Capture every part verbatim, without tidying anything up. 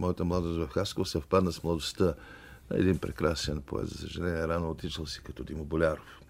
моята младост в Хасково съвпадна с младостта на един прекрасен поет. За съжаление, рано отишъл си като Димо Боляров.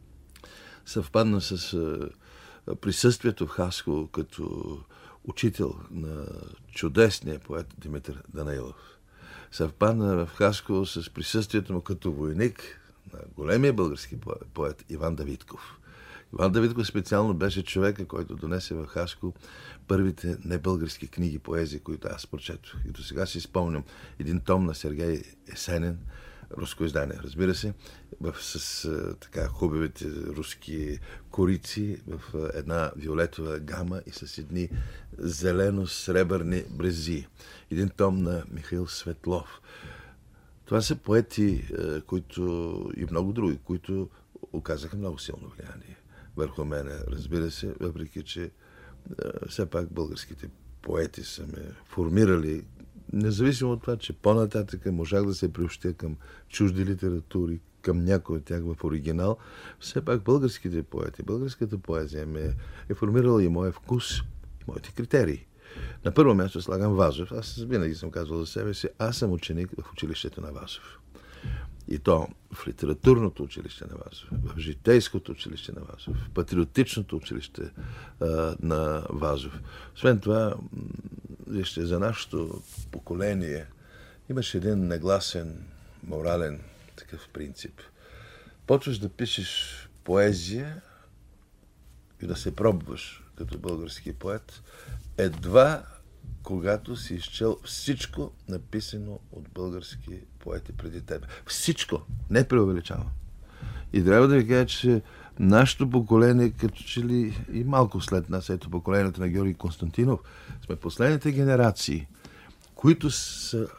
Съвпадна с а, присъствието в Хасково като учител на чудесния поет Димитър Данаилов. Съвпадна в Хасково с присъствието му като войник на големия български поет Иван Давидков. Иван Давидков специално беше човека, който донесе в Хасково първите небългарски книги, поезии, които аз прочетох. И до сега си спомням един том на Сергей Есенин, руско издание, разбира се, в, с а, така хубавите руски корици в а, една виолетова гама и с едни зелено-сребърни брези. Един том на Михаил Светлов. Това са поети, а, които и много други, които оказаха много силно влияние върху мене, разбира се, въпреки че а, все пак българските поети са ме формирали. Независимо от това, че по-нататък можах да се приобщя към чужди литератури, към някои от тях в оригинал, все пак българските поети, българската поезия ме е формирала и моя вкус, и моите критерии. На първо място слагам Вазов. Аз винаги съм казвал за себе си, аз съм ученик в училището на Вазов. И то в литературното училище на Вазов, в житейското училище на Вазов, в патриотичното училище а, на Вазов. Освен това, вижте, за нашето поколение имаше един негласен, морален такъв принцип. Почваш да пишеш поезия и да се пробваш като български поет едва когато си изчел всичко написано от български поети преди тебе. Всичко. Не преувеличавам. И трябва да ви кажа, че нашето поколение, като че ли и малко след нас, ето поколението на Георги Константинов, сме последните генерации, които са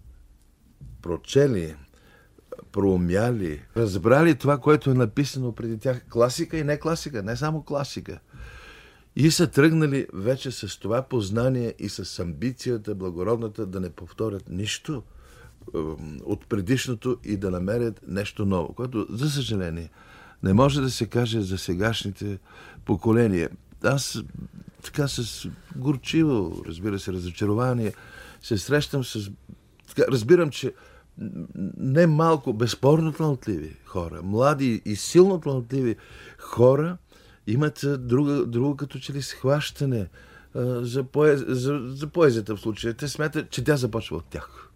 прочели, проумяли, разбрали това, което е написано преди тях. Класика и не класика, не само класика. И са тръгнали вече с това познание и с амбицията благородната да не повторят нищо е, от предишното и да намерят нещо ново, което, за съжаление, не може да се каже за сегашните поколения. Аз така с горчиво, разбира се, разочарование, се срещам с... Така, разбирам, че не малко безспорно талантливи хора, млади и силно талантливи хора, имат друго, друго като че ли схващане а, за, поез, за, за поезията в случая. Те смятат, че тя започва от тях.